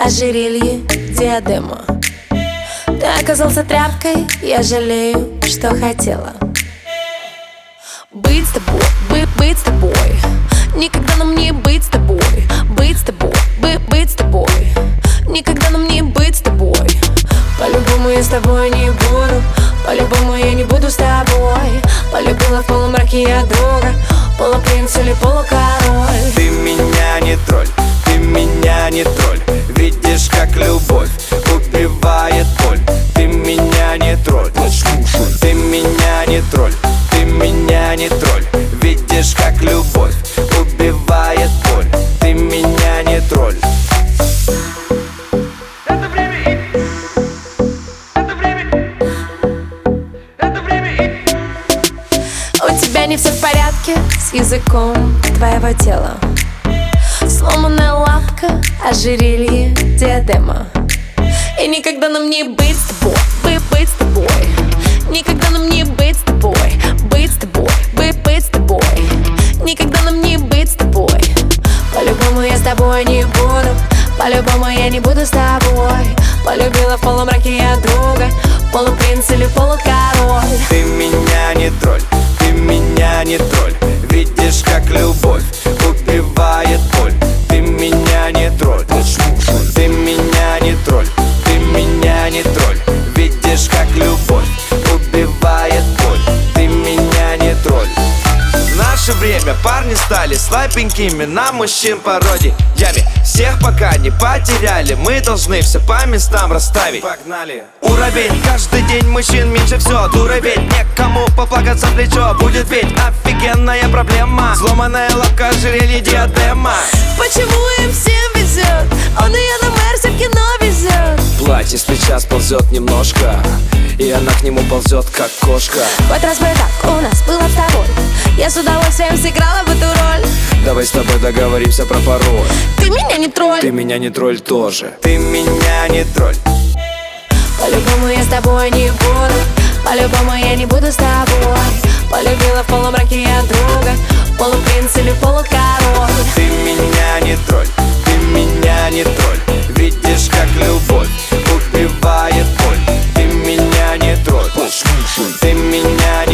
ожерелье, диадема. Ты оказался тряпкой, я жалею, что хотела быть с тобой, быть с тобой. Никогда нам не быть с тобой, быть с тобой, быть с тобой. Никогда нам не быть с тобой. По-любому я с тобой не буду, по-любому я не буду с тобой. Полюбила в полумраке я друга, полупринц или полукороль. Ты меня не тролль, ты меня не тролль. Видишь, как любовь убивает боль. Ты меня не тролль, ты меня не тролль, ты меня не тролль. Видишь, как любовь убивает боль. Ты меня не тролль. Это время и... Это время... Это время и... У тебя не все в порядке с языком твоего тела. Сломанная лапка, ожерелье, диадема. И никогда нам не быть с тобой, быть с тобой. Никогда нам не быть с тобой, быть с тобой, быть с тобой. Никогда нам не быть с тобой. По-любому я с тобой не буду, по-любому я не буду с тобой. Полюбила в полумраке я друга, полупринц или полукороль. Ты меня не тролль, ты меня не тролль. Видишь, как любовь убивает боль. Ты меня не тролль, ты меня не тролль, ты меня не тролль. Видишь, как любовь убивает боль. Ты меня не тролль. В наше время парни стали слабенькими на мужчин пародиями. Всех пока не потеряли, мы должны все по местам расставить. Погнали! Уровень, каждый день мужчин меньше все. Дура ведь, некому поплакаться в плечо. Будет ведь офигенная проблема. Сломанная лапка, ожерелье, диадема. Почему им всем везет? Он и я на Мерсе в кино везет. Платье с плеча сползет немножко, и она к нему ползет, как кошка. Хоть раз бы так у нас было с тобой, я с удовольствием сыграла в эту роль. Давай с тобой договоримся про пароль. Ты меня не тролль, Ты меня не тролль тоже. Ты меня не тролль. по-любому я с тобой не буду, по-любому я не буду с тобой. Полюбила в полумраке я друга, полупринц или полукороль. Ты меня не тролль, ты меня не тролль. Видишь, как любовь убивает боль. Ты меня не тролль, ты меня